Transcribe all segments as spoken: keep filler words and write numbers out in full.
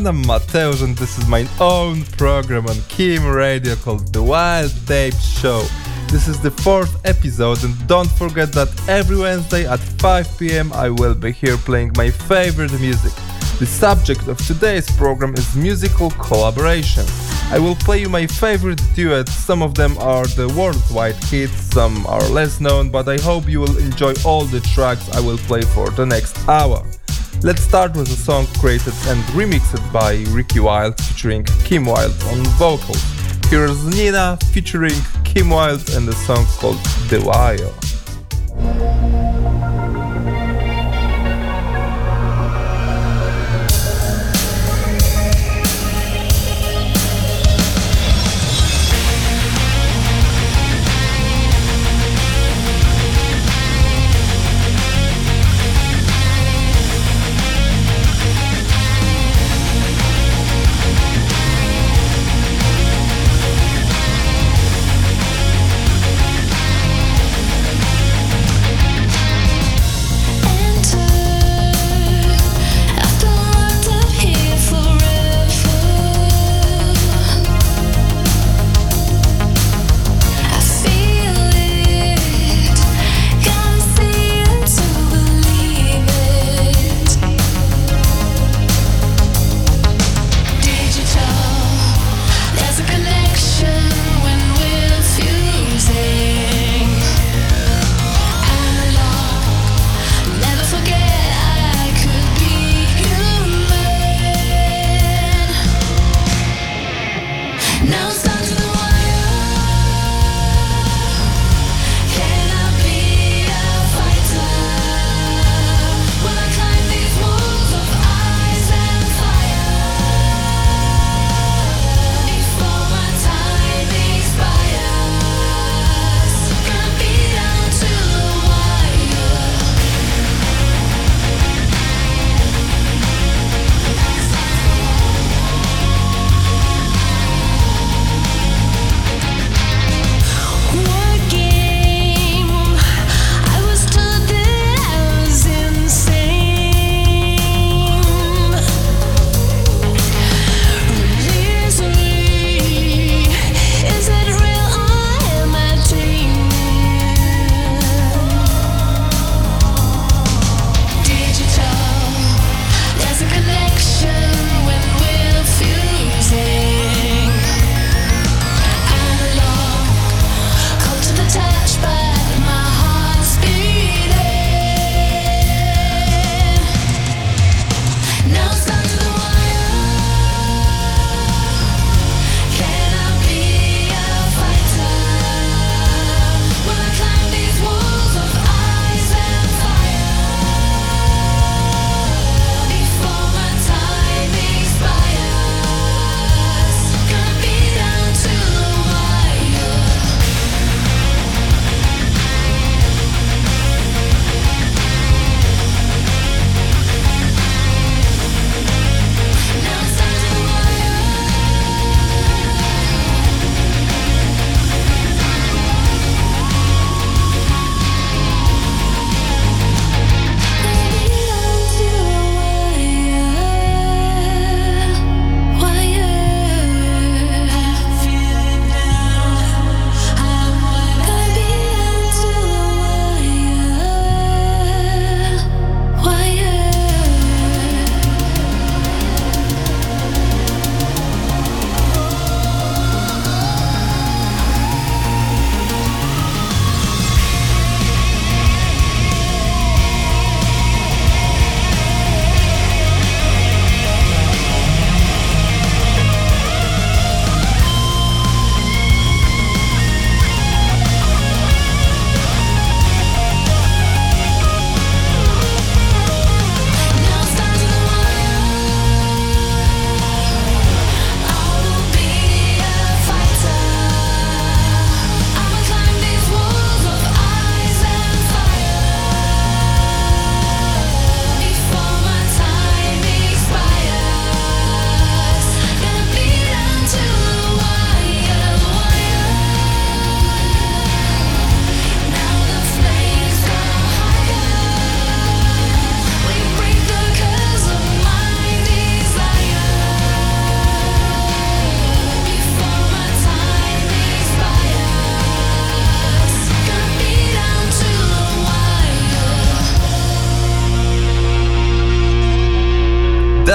I'm Mateusz and this is my own program on Kim Radio called The Wild Tapes Show. This is the fourth episode and don't forget that every Wednesday at five p.m. I will be here playing my favorite music. The subject of today's program is musical collaborations. I will play you my favorite duets, some of them are the worldwide hits, some are less known, but I hope you will enjoy all the tracks I will play for the next hour. Let's start with a song created and remixed by Ricky Wilde featuring Kim Wilde on vocals. Here's Nina featuring Kim Wilde and a song called The Wire. We'll be right back.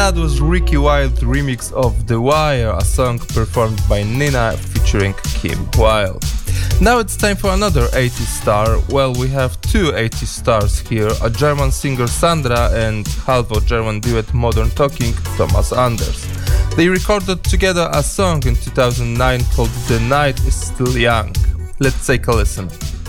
that was Ricky Wilde remix of The Wire, a song performed by Nina featuring Kim Wilde. Now it's time for another eighties star. Well, we have two eighties stars here, a German singer Sandra and half-German duet Modern Talking Thomas Anders. They recorded together a song in two thousand nine called The Night is Still Young. Let's take a listen.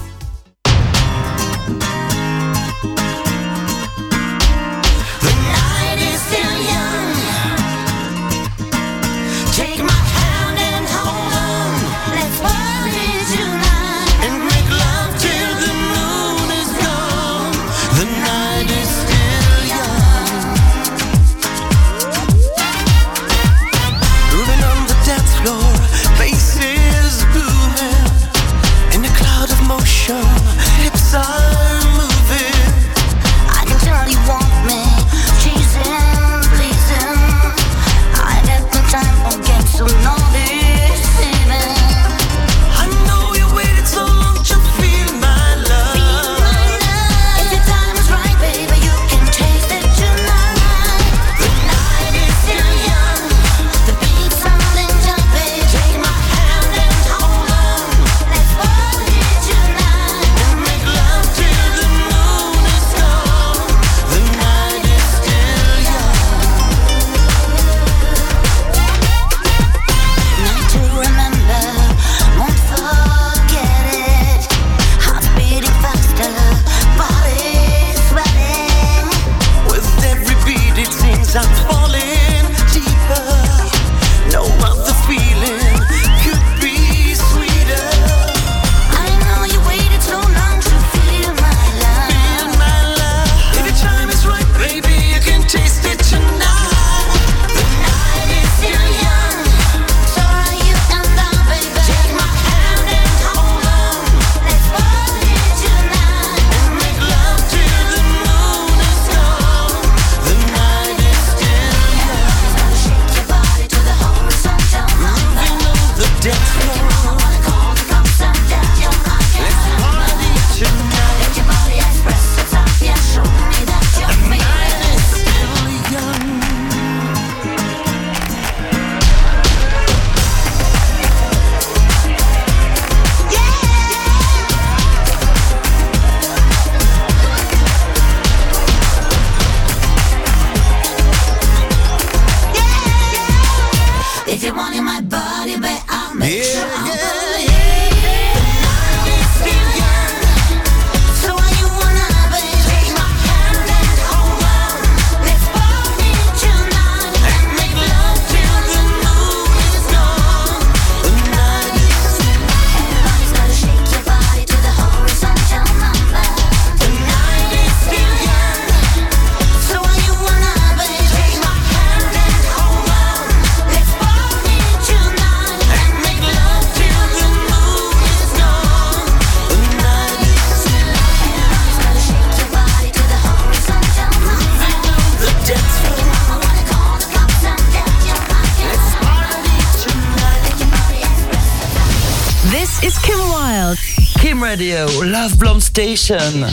Radio, Love Blonde Station.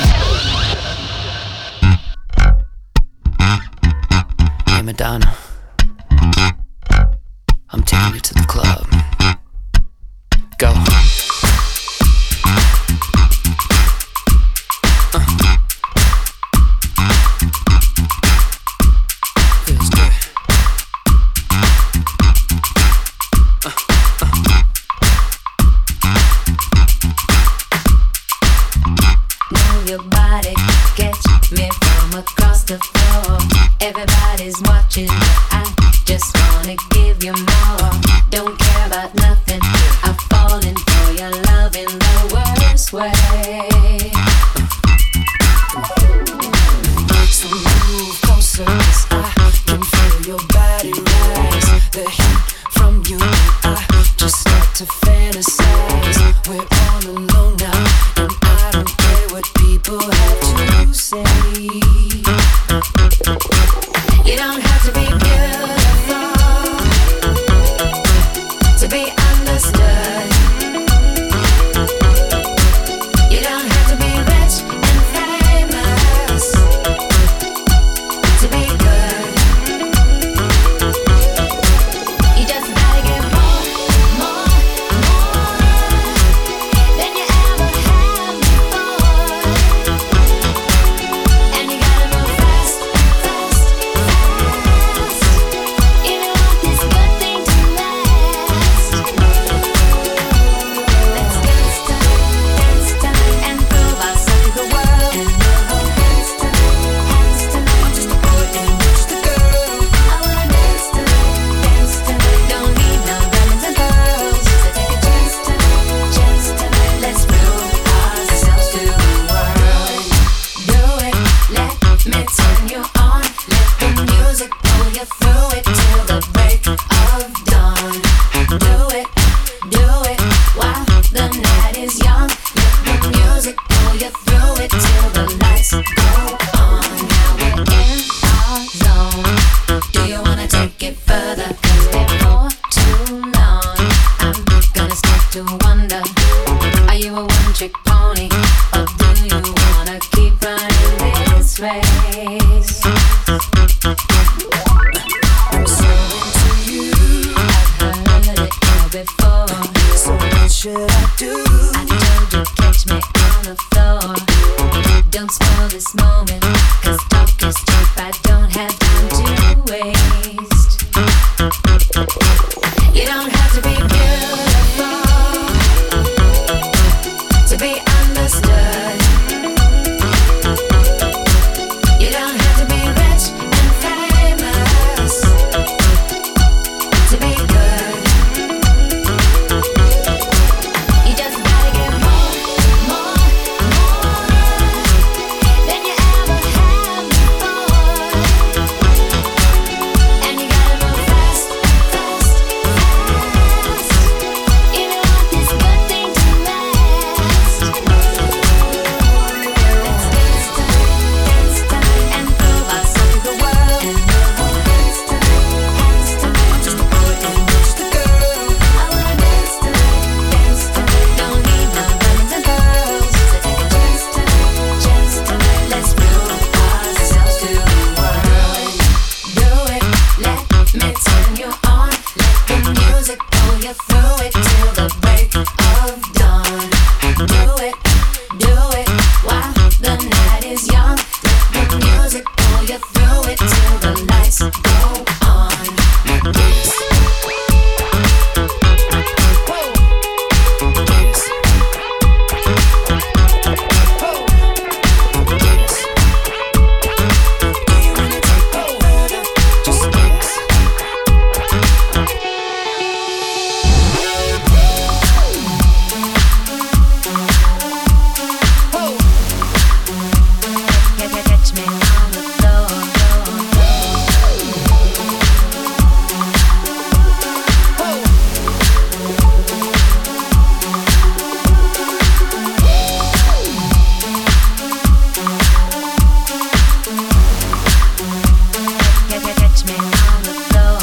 Hey Madonna, I'm taking you to the club. Go. Everybody's watching, I just wanna give you more. Don't care about nothing, I've fallen for your love in the worst way. So move closer, 'cause I can feel your body rise. The heat from you, I just start to fantasize. We're all alone now, and I don't care what people have to say. You don't have to be beautiful to be understood. You don't till the break of dawn. Do it, do it while the night is young. Let the music pull you through it till the lights go on. Now we're in our zone. Do you wanna take it further? 'Cause before too long, I'm gonna start to wonder, are you a one-trick pony? Or do you wanna keep running this race? I'm so into you, I've heard it all before. So what should I do? I told you catch me on the floor. Don't spoil this moment, 'cause talk is cheap, I don't have time to waste. You don't have to be beautiful to be understood. You don't have to be rich and famous to be good. You just gotta get more, more, more than you ever have before. And you gotta move fast, fast, fast if you want this good thing to last. Let's dance time, dance time, and throw ourselves to the world. And we'll dance time, dance time, just the boy and just the girl. I wanna dance time, dance time, don't need no diamonds and pearls. So take a chance tonight, chance tonight, let's prove ourselves to the world. Do it, let me turn you on. Let the music pull you through it till the break of dawn. Do it, do it while the night is young. Let the music pull you through it till the lights go on. Dance. Whoa. Dance. Whoa. Dance. Do you wanna take it further? Just dance. Whoa. Catch me on the floor. Whoa. Catch me on the floor.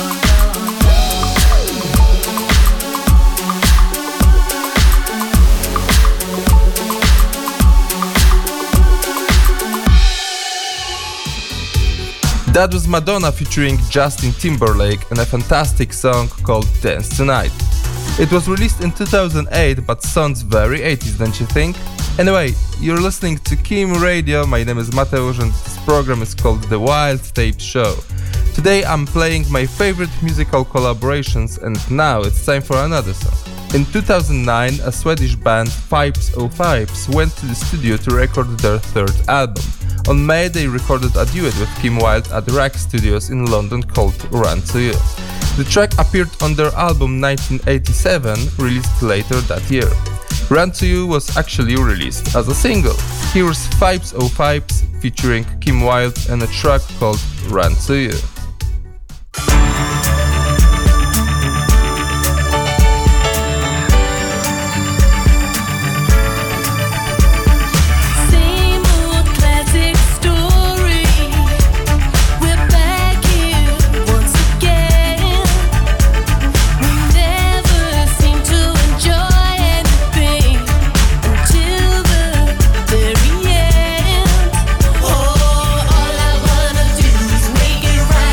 That was Madonna featuring Justin Timberlake and a fantastic song called Dance Tonight. It was released in two thousand eight but sounds very eighties, don't you think? Anyway, you're listening to Kim Radio, my name is Mateusz and this program is called The Wild Tape Show. Today I'm playing my favorite musical collaborations and now it's time for another song. In two thousand nine, a Swedish band Fipes oh Fipes went to the studio to record their third album. On May they recorded a duet with Kim Wilde at Rack Studios in London called Run to You. The track appeared on their album nineteen eighty-seven, released later that year. Run to You was actually released as a single. Here's Fipes oh Fipes featuring Kim Wilde and a track called Run to You. Same old classic story. We're back here once again. We never seem to enjoy anything until the very end. Oh, all I wanna do is make it right.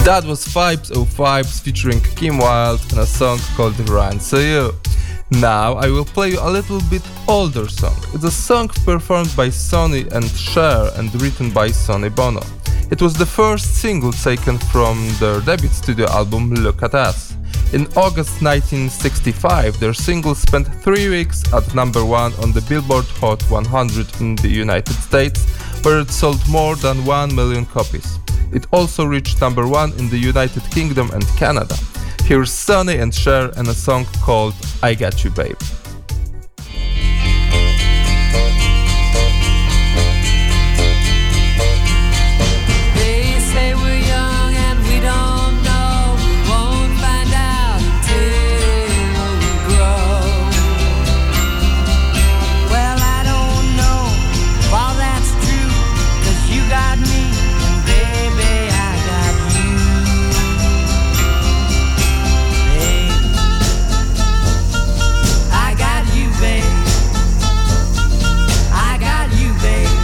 That was Vibes oh Vibes featuring Kim Wilde and a song called Run So You. Now I will play you a little bit older song. It's a song performed by Sonny and Cher and written by Sonny Bono. It was the first single taken from their debut studio album Look at Us. In August nineteen sixty-five, their single spent three weeks at number one on the Billboard Hot one hundred in the United States, where it sold more than one million copies. It also reached number one in the United Kingdom and Canada. Here's Sonny and Cher and a song called I Got You Babe. They say we're young and we don't know. We won't find out until we grow. Well, I don't know if all that's true, 'cause you got me and baby I got you. Babe, I got you, babe. I got you, babe.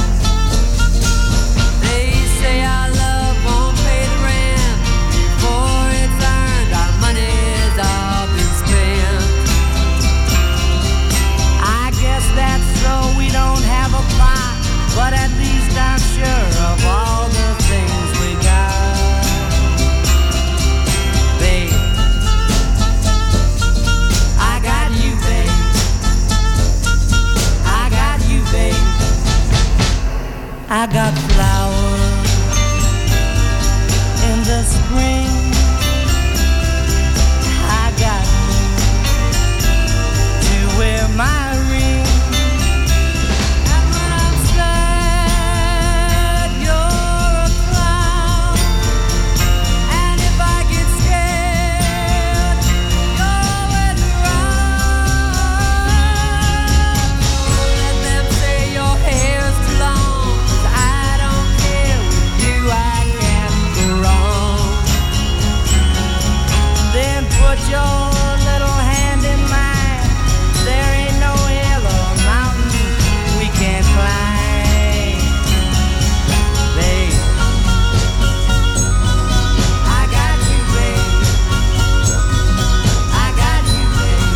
They say our love won't pay the rent before it's earned. Our money's all been spent. I guess that's so we don't have a plot, but at least I'm sure of all the things we got. Babe, I got you, babe. I got you, babe. I got flowers in the spring. I got you to wear my ring. And when I'm sad, you're a clown. And if I get scared, you're always around. Let them say your hair's too long, 'cause I don't care. With you I can't go wrong. Then put your little hand in mine. There ain't no hill or mountain we can't climb. Babe, I got you, babe. I got you, babe.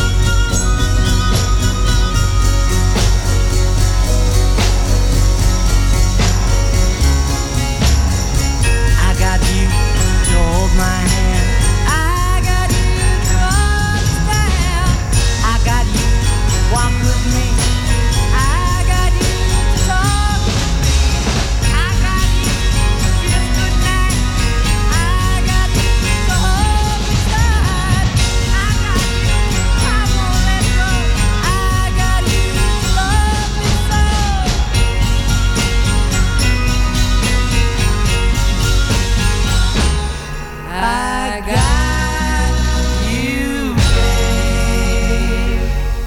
I got you to hold my hand. I got you to understand. I got you to walk with me. I got you to talk with me. I got you to kiss goodnight. I got you to hold me tight. I got you, I won't let go. I got you to love me so. I got you, babe.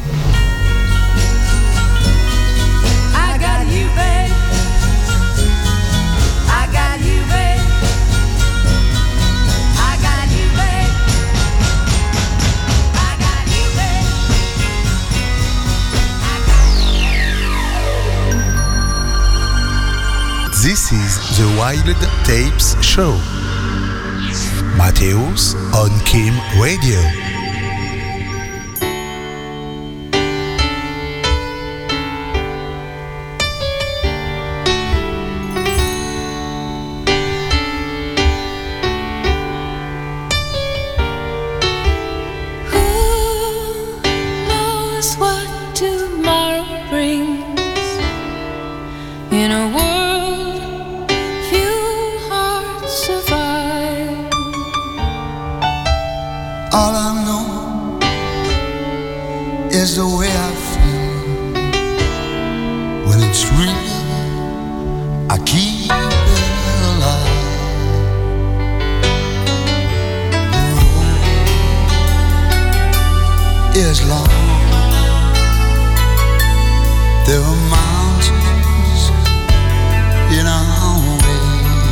I got you, babe. I got you, babe. I got you, babe. I got you, babe. This is the Wild Tapes Show. Mateusz on Kim Radio. Who knows what tomorrow brings? In a world few hearts survive. All I know is the way I feel. When it's real, I keep it alive. The road is long. There are mountains in our way,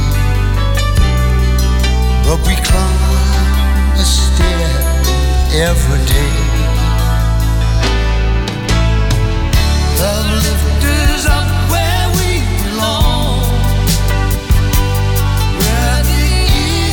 but we climb a stair every day. The lift is up where we belong, where the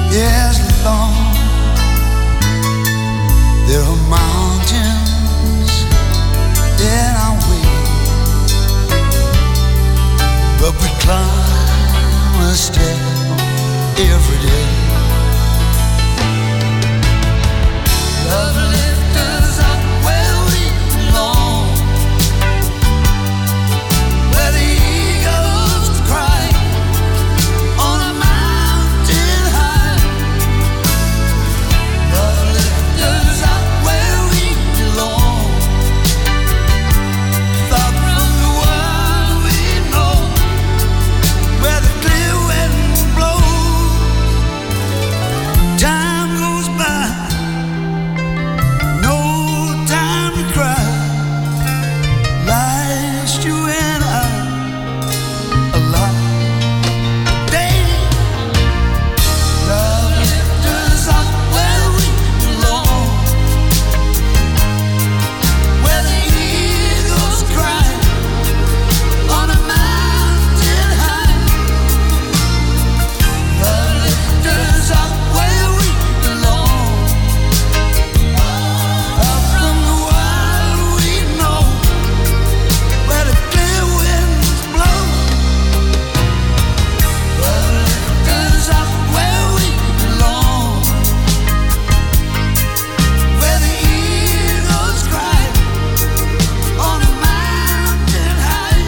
Yes, Lord, there are mountains in our way, but we climb a step every day. Love lifts us up where we belong, where the eagles cry on a mountain high. Love lifts us up where we belong, far from the world we know, where the clear wind blows. Time goes by, no time to cry. Life's you and I alive. Damn, love lifts us up where we belong, where the eagles cry on a mountain high. Love lifts us up where we belong, far from the world we know, where the clear winds blow. Love lifts us up where we belong, where the eagles cry on a mountain high.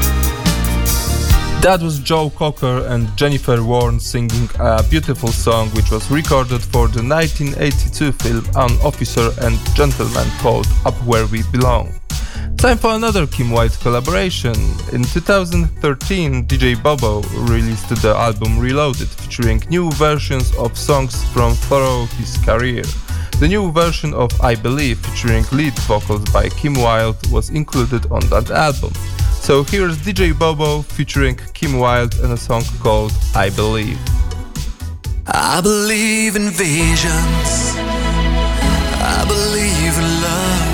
That was Joe Cocker and Jennifer Warren singing a beautiful song which was recorded for the nineteen eighty-two film An Officer and Gentleman called Up Where We Belong. Time for another Kim Wilde collaboration. In two thousand thirteen, D J Bobo released the album Reloaded, featuring new versions of songs from throughout his career. The new version of I Believe, featuring lead vocals by Kim Wilde, was included on that album. So here's D J Bobo featuring Kim Wilde and a song called I Believe. I believe in visions. I believe in love.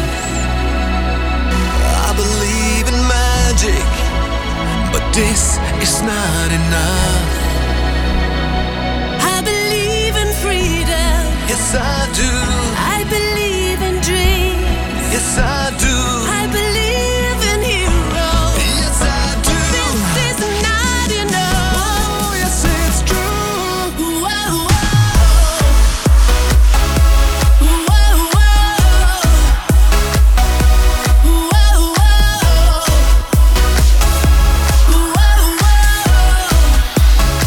I believe in magic. But this is not enough. I believe in freedom. Yes, I do. I believe in dreams. Yes, I do. I believe in heroes. Yes, I do. This is not enough. Oh, yes, it's true. Whoa, whoa. Whoa, whoa. Whoa, whoa. Whoa, whoa.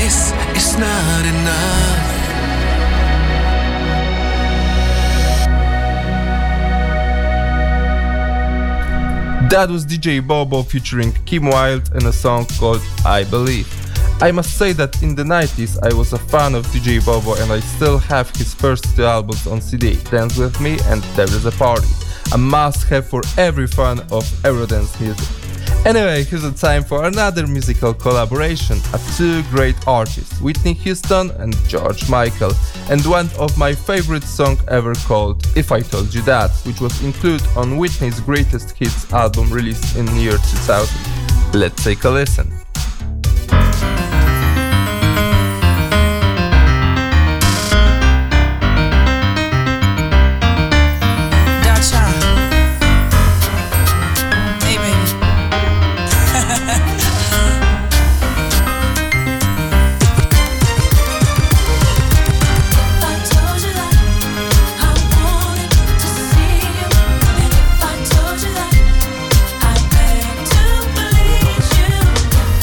this is not enough. That was D J Bobo featuring Kim Wilde in a song called I Believe. I must say that in the nineties I was a fan of D J Bobo and I still have his first two albums on C D, Dance With Me and There Is A Party, a must-have for every fan of Eurodance music. Anyway, here's a time for another musical collaboration of two great artists, Whitney Houston and George Michael, and one of my favorite songs ever called If I Told You That, which was included on Whitney's Greatest Hits album released in the year two thousand. Let's take a listen. If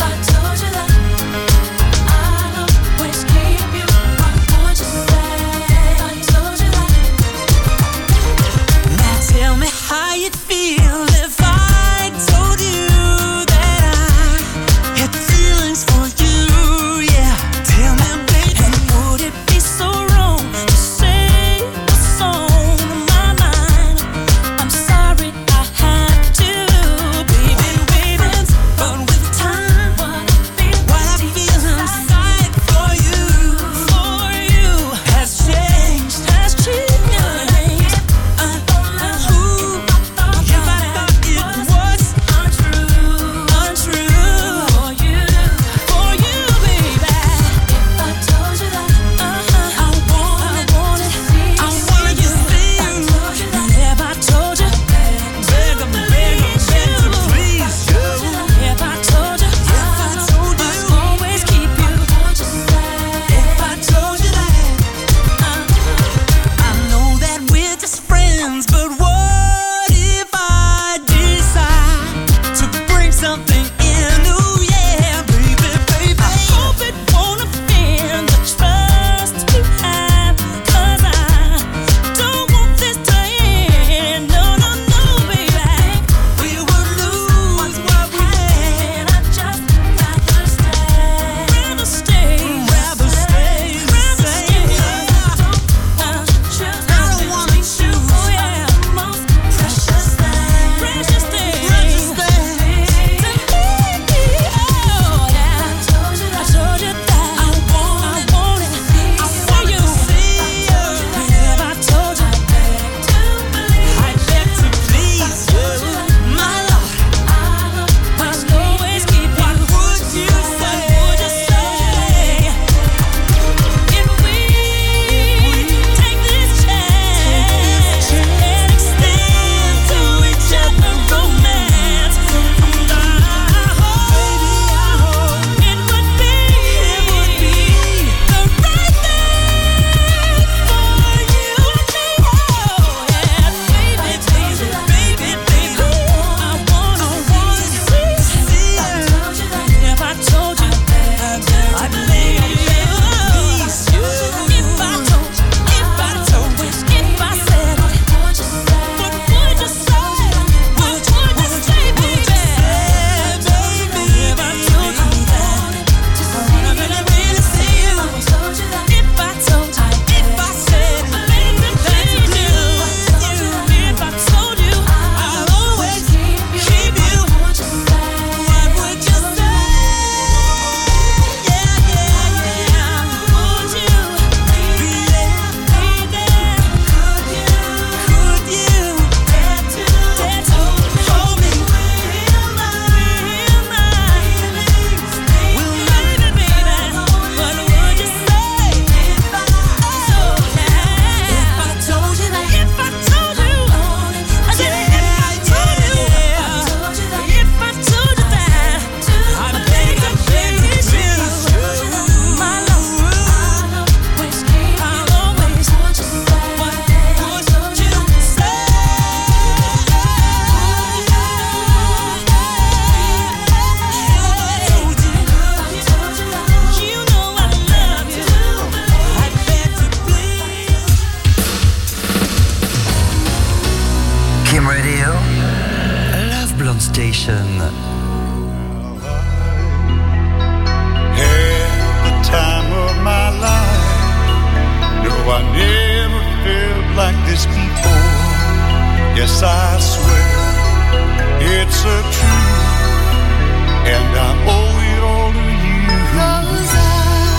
I never felt like this before. Yes, I swear it's a truth, and I owe it all to you. 'Cause I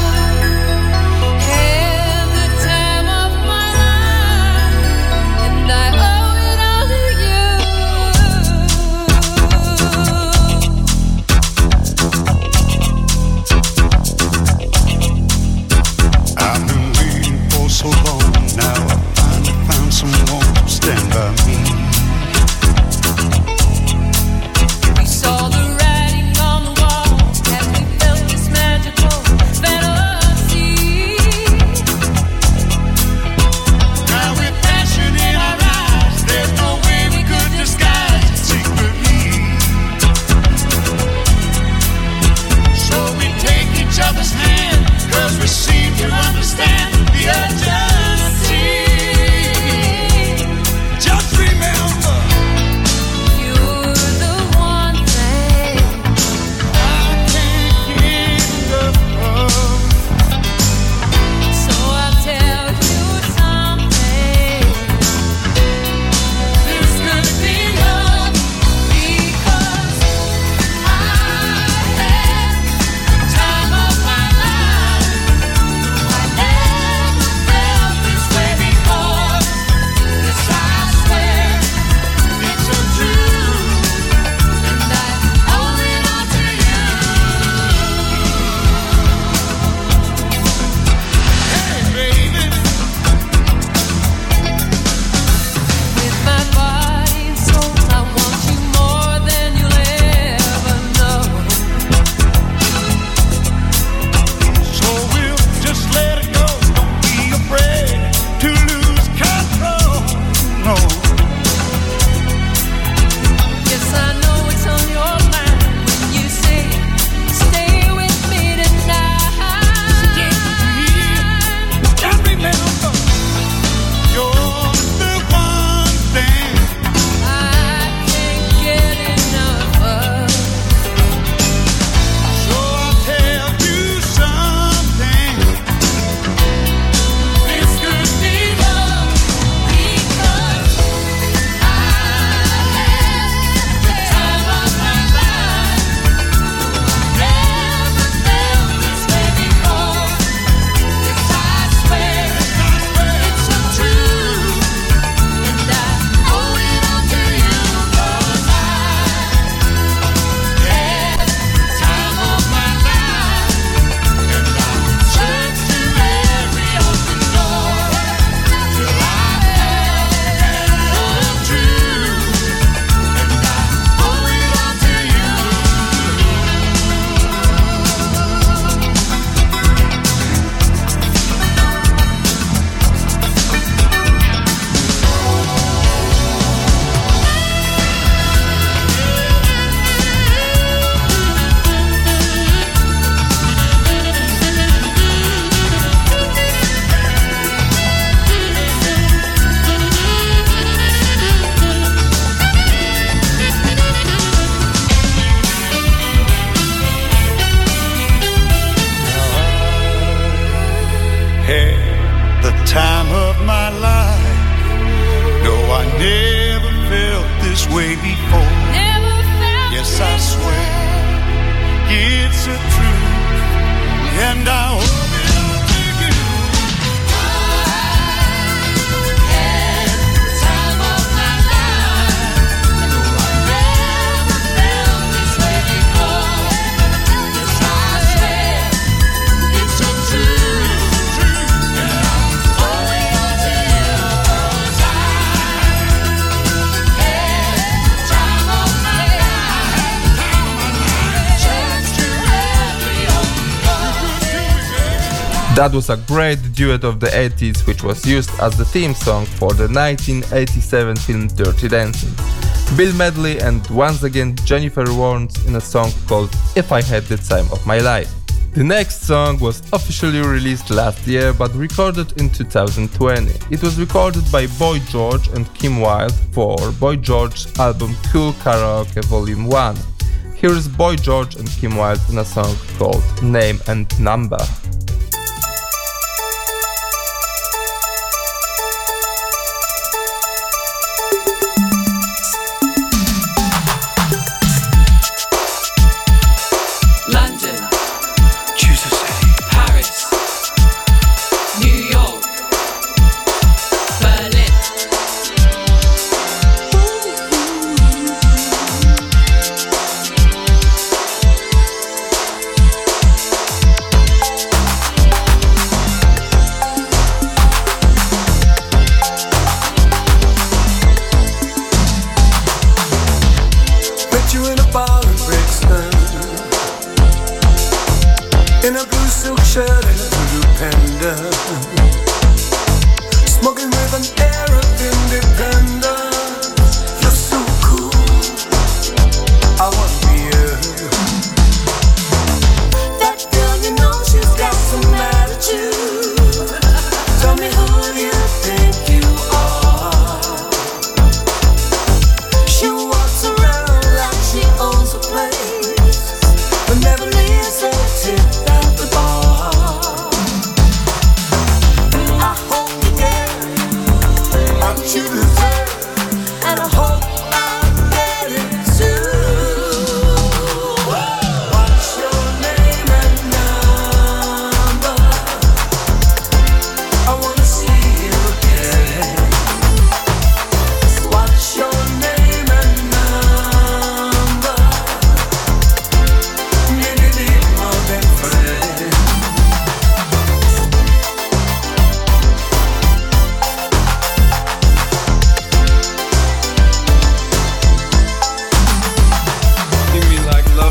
had the time of my life, and I owe it all to you. I've been waiting for so long. Now I finally found someone to stand by me. We saw the writing on the wall as we felt this magical fantasy. Now with passion in our eyes, there's no way we could disguise it secretly. So we take each other's hand, 'cause we seem to understand the urgency. Just remember, You're the one thing I can't get enough of. so I'll tell you something. This could be love because I had the time of my life. I never felt this way before. Yes, I swear it's a truth, and I owe it all to you. Hey, baby, With my body and soul, I want you more than you'll ever know. so we'll just let it go. Don't be afraid to lose control. No. Yes, I know it's on your mind when you say, stay with me tonight. Just remember, you're the one thing I can't get enough of. So I'll tell you something. This could be love because I had the time of my life. Never felt this way before. Yes, I swear it's a truth, and I owe it all to you. 'Cause I had the time of my life, and I searched to every open door till I found the truth, and I owe it all to you. Had the time of my life. No, I never felt this way before. Never felt Yes, I this swear way. it's a truth, and I owe it all to you. Had the time of my life. No, I never felt this way before. Yes, I swear it's a truth, and I owe it all to you. 'Cause I had the time of my life. Searched to every open door. That was a great duet of the eighties which was used as the theme song for the nineteen eighty-seven film Dirty Dancing. Bill Medley and once again Jennifer Warnes in a song called If I Had the Time of My Life. The next song was officially released last year but recorded in two thousand twenty. It was recorded by Boy George and Kim Wilde for Boy George's album Cool Karaoke Volume one. Here is Boy George and Kim Wilde in a song called Name and Number.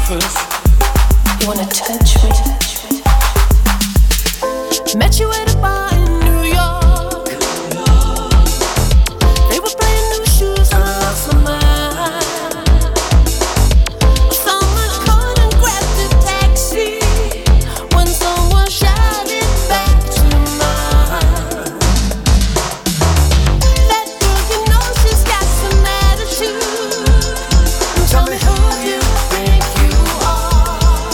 first? You wanna touch me? Met you at a bar in New York. They were playing new shoes and I lost my mind. Someone called and grabbed a taxi when someone shouted back to mine. That girl, you know she's got some attitude. Tell me who you think you are.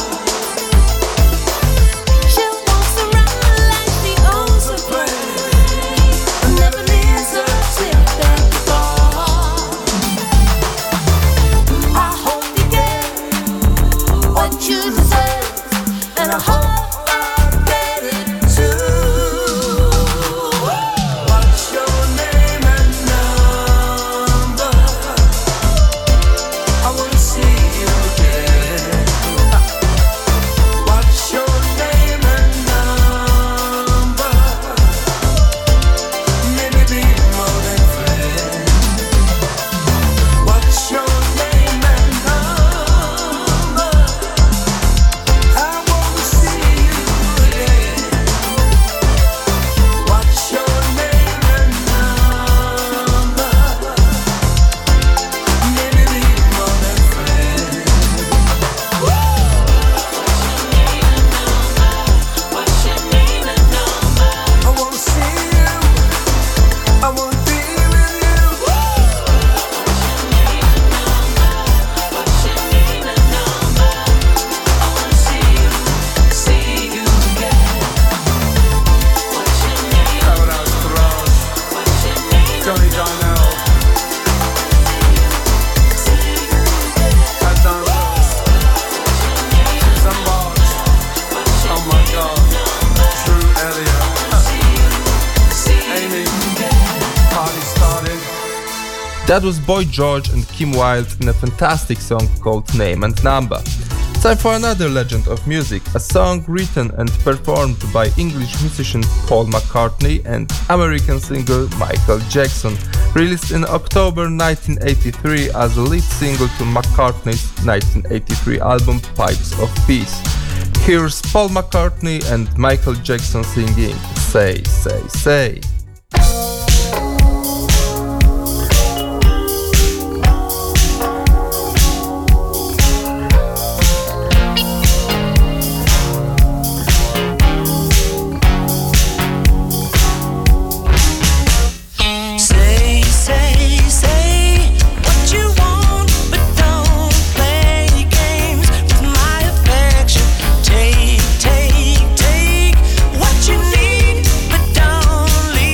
She walks around like she owns a place, but never leaves a tip that far. I hope you get what you deserve, and I hope I get it too. What's your name and number? I wanna see you again. What's your name and number? Maybe be more than friends. What's your name and number? I wanna see you again. What's your name and number? Maybe be more than friends. I wanna see you. I wanna be with you. Paradise Garage. Johnny Darnell. Pat Duncan. Susan Barnes. Oh my God. Drew Elliott. Amy. Party started. That was Boy George and Kim Wilde in a fantastic song called Name and Number. Time for another legend of music, a song written and performed by English musician Paul McCartney and American singer Michael Jackson, released in October nineteen eighty-three as a lead single to McCartney's nineteen eighty-three album Pipes of Peace. Here's Paul McCartney and Michael Jackson singing Say, Say, Say. Say, say, say what you want, but don't play games with my affection. Take, take, take what you need, but don't leave.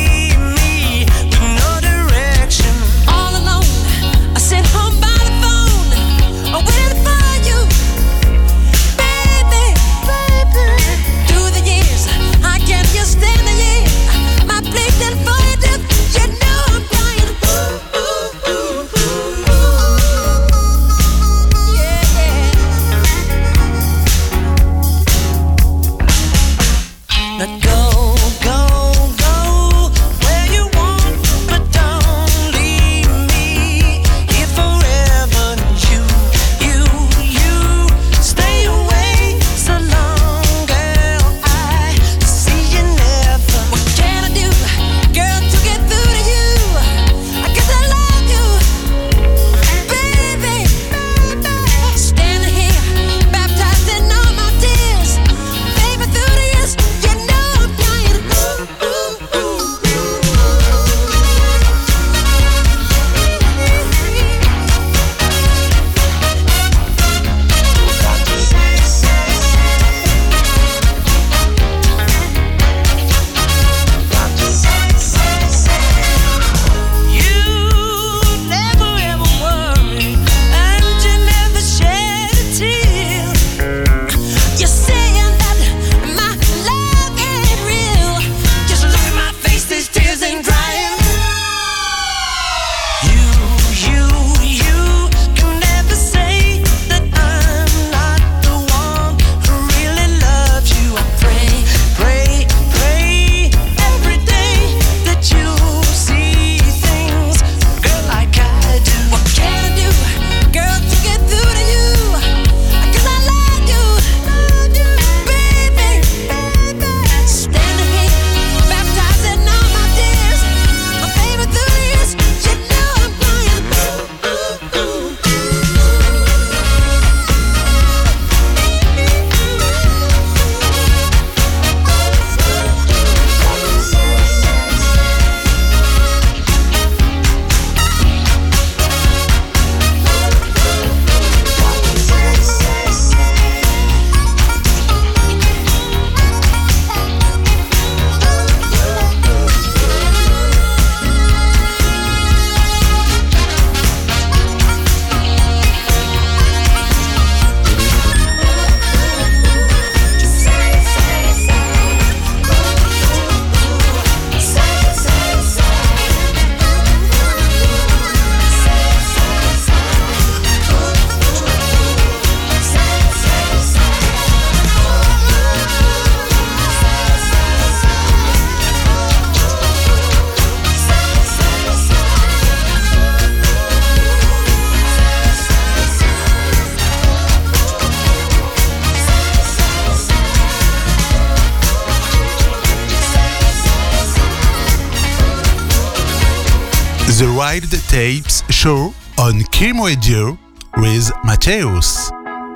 The Wild Tapes Show on Kim Radio with Mateus.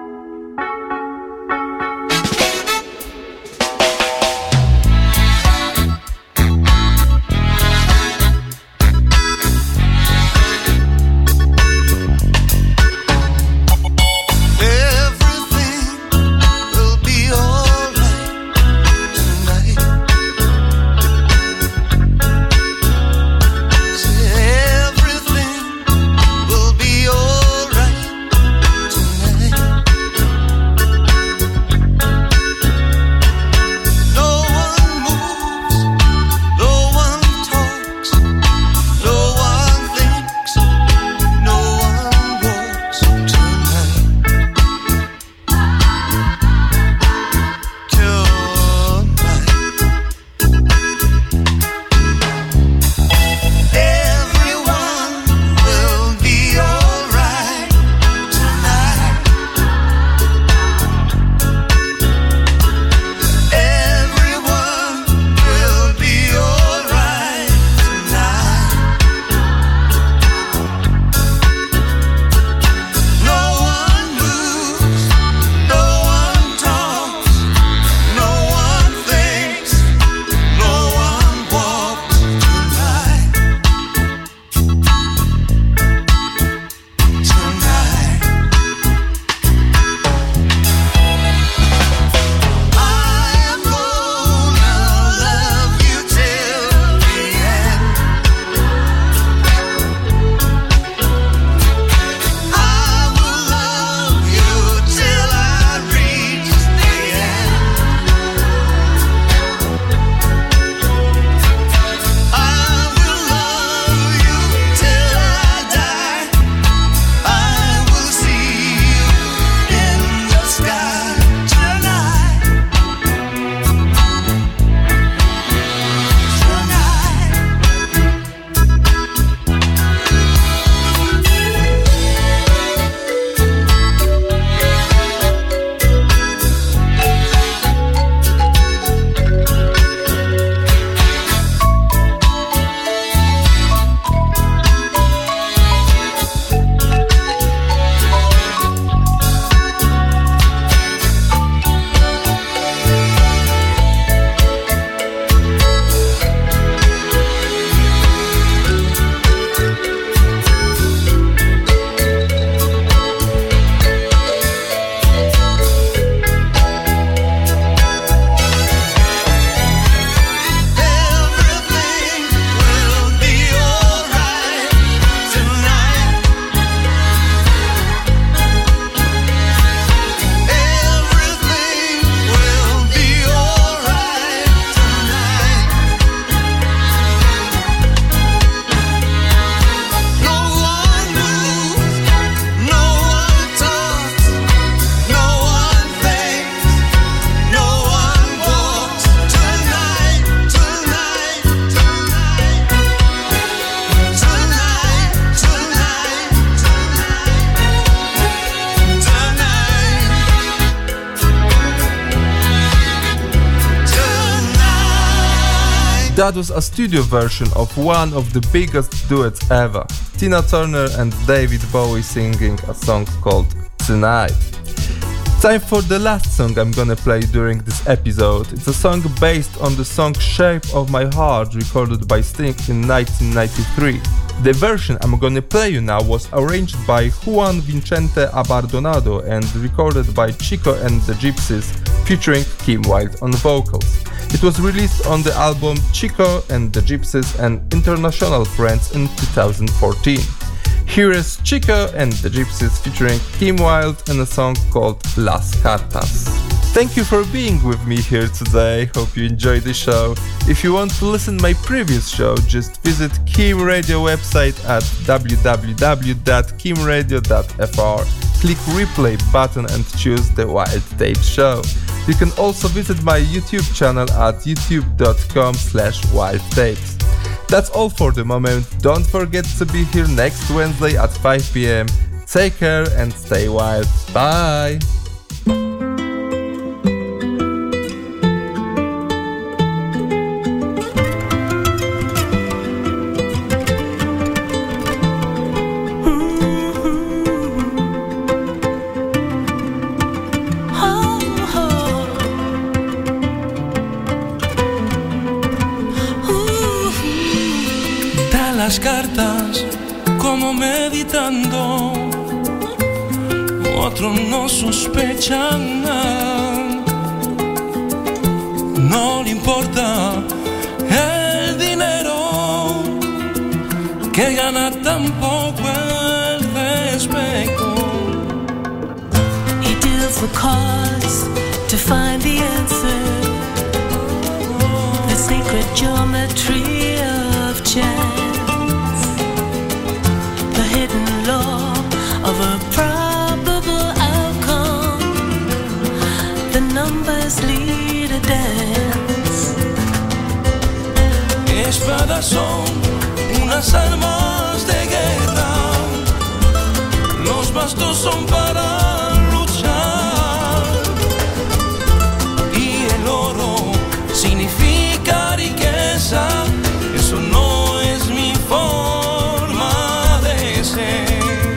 That was a studio version of one of the biggest duets ever, Tina Turner and David Bowie singing a song called Tonight. Time for the last song I'm gonna play during this episode. It's a song based on the song Shape of My Heart recorded by Sting in nineteen ninety-three. The version I'm gonna play you now was arranged by Juan Vicente Abardonado and recorded by Chico and the Gypsies featuring Kim Wilde on vocals. It was released on the album Chico and the Gypsies and International Friends in two thousand fourteen. Here is Chico and the Gypsies featuring Kim Wilde and a song called Las Cartas. Thank you for being with me here today, hope you enjoyed the show. If you want to listen my previous show, just visit Kim Radio website at w w w dot kim radio dot f r. Click replay button and choose the Wild Tapes show. You can also visit my YouTube channel at youtube dot com slash wild tapes. That's all for the moment. Don't forget to be here next Wednesday at five p m. Take care and stay wild. Bye! las cartas como meditando, otros no sospechan nada. No le importa el dinero que gana, tampoco el respeto. He deals the cards to find the answer, the sacred geometry of chance, the hidden law of a probable outcome. The numbers lead a dance. Espadas son unas armas de guerra, los bastos son para luchar, y el oro significa riqueza. Eso no es mi forma de ser.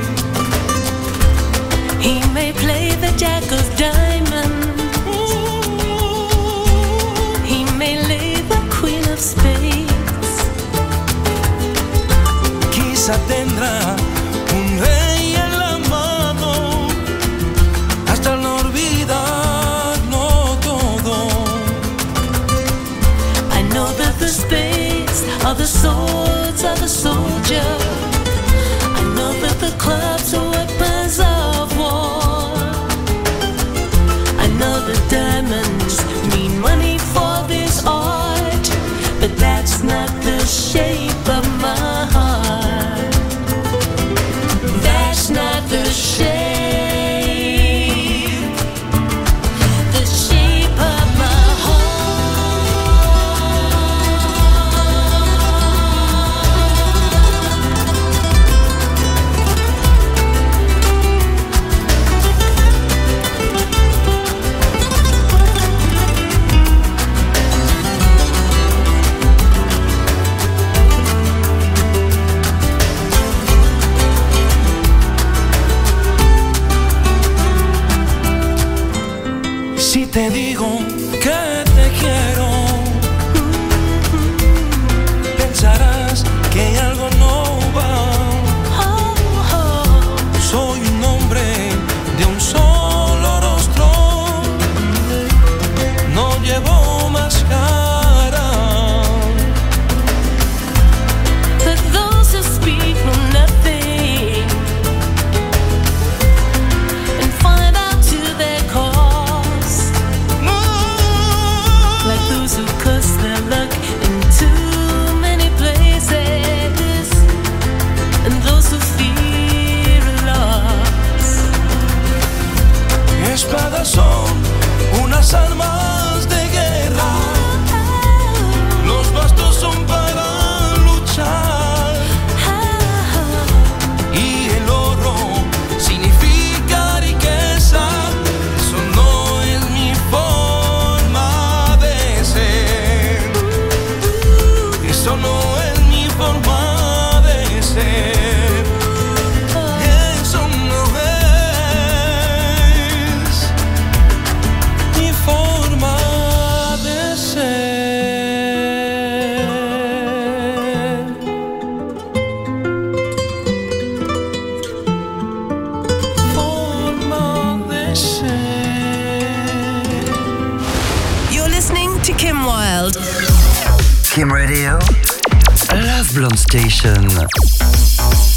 He may play the jack of diamonds, he may lay the queen of spades. Quizá tendrá un rey en la mano hasta no olvidarlo todo. I know that the spades are the swords of a soldier. I know that the clubs are weapons of war. I know the diamonds mean money for this art, but that's not the shape of my heart. That's not the shape, the shape of my Si te digo que te quiero, pensarás que algo no va. Soy un hombre de un solo rostro, no llevo máscara. But those who speak know nothing and find out to their cost, like those who curse their luck in too many places, and those who fear loss. Espadas son unas armas de guerra, los bastos son para luchar, y el oro significa riqueza. Eso no es mi forma de ser. Eso no es mi forma de ser. Eso no es mi forma de ser. Forma de ser. You're listening to Kim Wilde. Kim Radio, Love Blonde Station.